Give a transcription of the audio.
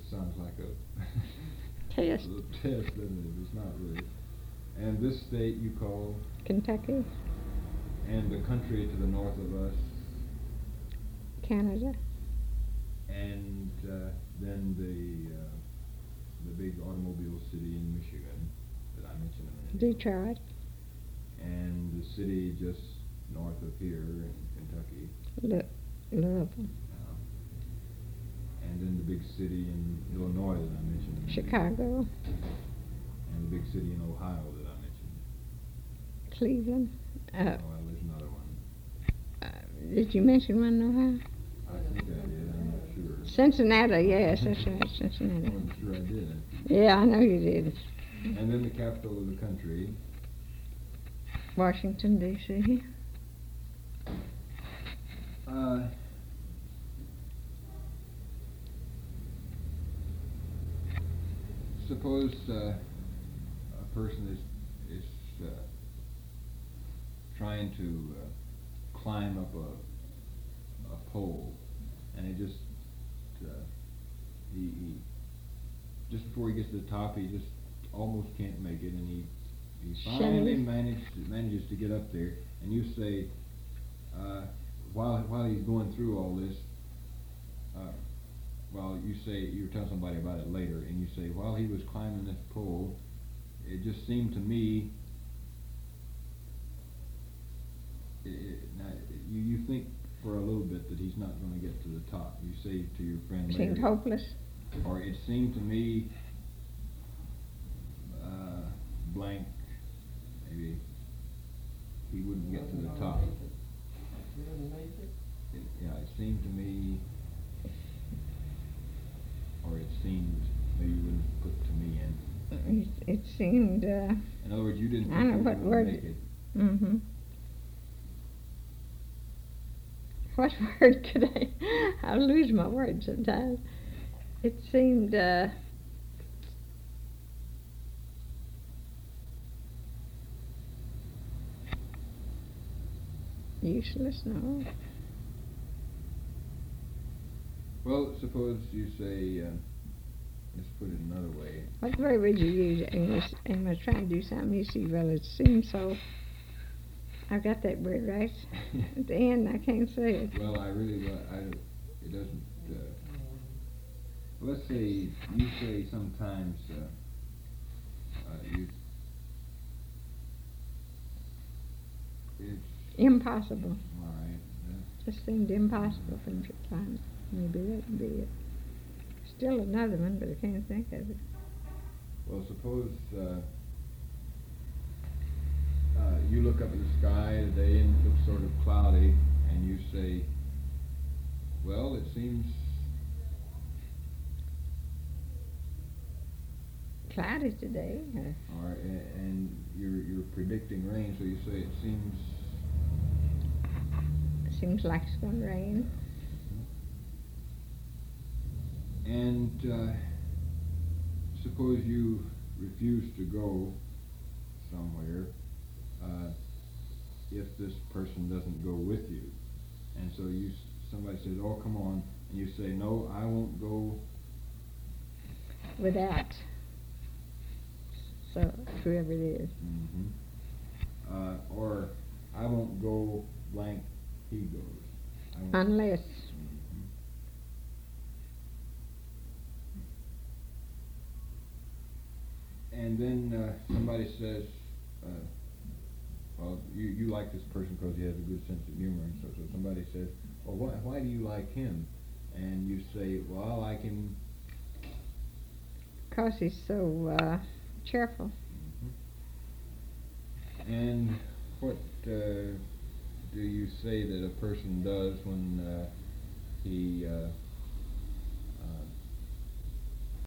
sounds like a Test. little test, doesn't it? It's not really. And this state you call? Kentucky. And the country to the north of us? Canada. And then the big automobile city in Michigan that I mentioned a minute ago. Detroit. And the city just north of here in Kentucky. Louisville. And then the big city in Illinois that I mentioned. Chicago. And the big city in Ohio that I mentioned. Cleveland. Well, there's another one. Did you mention one in Ohio? I think I did. I'm not sure. Cincinnati, yes, that's right, Cincinnati. I'm sure I did. Yeah, I know you did. And then the capital of the country. Washington, D.C. Suppose a person is trying to climb up a pole, and he just before he gets to the top, he just almost can't make it, and he finally manages to get up there. And you say, while he's going through all this, you tell somebody about it later, and you say, while he was climbing this pole, it just seemed to me. You think for a little bit that he's not going to get to the top. You say to your friend later. Seemed hopeless. Or it seemed to me, blank, maybe he wouldn't get to the top. It seemed to me, or it seemed, maybe you wouldn't put to me in. It seemed. In other words, you didn't I know think what you were word. going to make it. Mm-hmm. What word could I lose my words sometimes. It seemed useless, no. Well, suppose you say, let's put it another way. What word would you use? Amos trying to do something, you see, well, it seems so. I've got that word right. At the end, I can't say it. Well, it doesn't, let's say, you say sometimes, it's... Impossible. All right. Just seemed impossible for him to climb it. Maybe that would be it. Still another one, but I can't think of it. Well, suppose you look up at the sky today and it looks sort of cloudy, and you say, well, it seems Cloudy today. all right, and you're predicting rain, so you say it Seems like it's going to rain. And suppose you refuse to go somewhere if this person doesn't go with you, and so somebody says, "Oh, come on," and you say, "No, I won't go without." So whoever it is. Mm-hmm. Or I won't go blank. He goes. Unless. And then somebody says, well, you like this person because he has a good sense of humor, and so somebody says, well, why do you like him? And you say, well, I like him because he's so cheerful. Mm-hmm. And what do you say that a person does when he